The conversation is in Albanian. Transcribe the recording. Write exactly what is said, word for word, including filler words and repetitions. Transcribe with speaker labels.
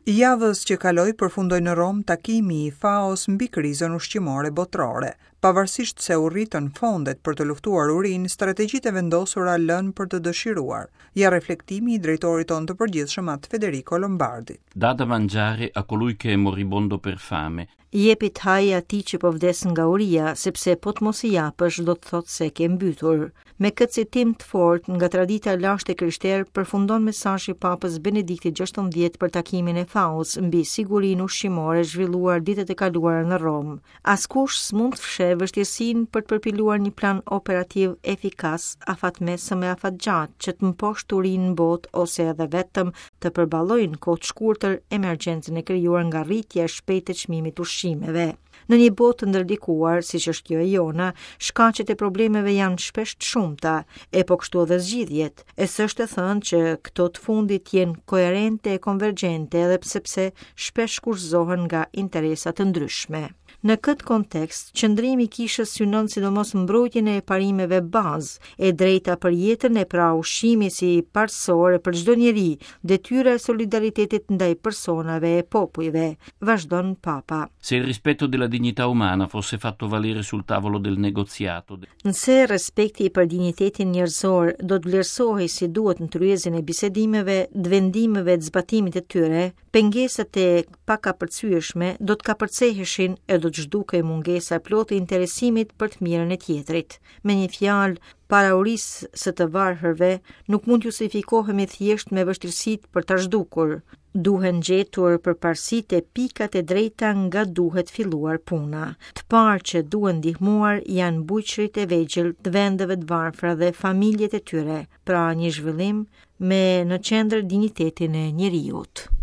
Speaker 1: Javës që kaloi përfundoi në Rom takimi i F A O-s mbi krizën ushqimore botërore. Pavarësisht se u rritën fondet për të luftuar urinë, strategjitë e vendosura lënë për të dëshiruar. Ja reflektimi i drejtorit tonë të përgjithshëm atë Federico Lombardi.
Speaker 2: Dà da mangiare a colui che è moribondo per fame.
Speaker 3: Jepit haj atij që po vdes nga uria, sepse po të mos i japësh do të thotë se ke mbytur. Me këtë citim të fortë nga tradita lashtë e krishterë përfundon mesazhi i Papës Benediktit gjashtëdhjetë për takimin e F A O-s mbi sigurinë ushqimore zhvilluar ditët e kaluara në Rom. Askush s'mund të fshehë vështirësinë për të përpiluar një plan operativ efikas, afatmesëm e afatgjatë që të mposhtë urinë në botë ose edhe vetëm të përballojnë kohë të shkurtër emergjencën e krijuar nga rritja e shpejtë e çmimit ushqimeve. Në një botë të ndërdikuar, siç është kjo e jona, shkaqet e problemeve janë shpesh të shumta, e po kështu edhe zgjidhjet. E s'është e thënë që këto të fundit jenë koherente e konvergjente edhe sepse shpesh kurzohen nga interesa të ndryshme. Në këtë kontekst, qëndrimi i kishës synon sidomos mbrojtjen e parimeve bazë, e drejta për jetën e pra ushqimi si parësore për çdo njeri, detyra e solidaritetit ndaj personave e popujve, vazhdon Papa.
Speaker 2: Se il rispetto della dignità umana fosse fatto valere sul tavolo del negoziato.
Speaker 3: Nëse respekti për dinjitetin njerëzor do të vlerësohej si duhet në tryezin e bisedimeve, të vendimeve të zbatimit të tyre, pengesat e pakapërcyeshme do të kapërceheshin e do të zhdukej mungesa e plotë e interesimit për të mirën e tjetrit. Me një fjalë, para urisë së të varfërve nuk mund justifikohemi thjesht me vështirësitë për ta zhdukur. Duhen gjetur përparësitë e pikat e drejta nga duhet filluar puna. Të parë që duhen ndihmuar janë bujqërit e vegjël të vendeve të varfra dhe familjet e tyre, pra një zhvillim me në qendër dinjitetin e njeriut.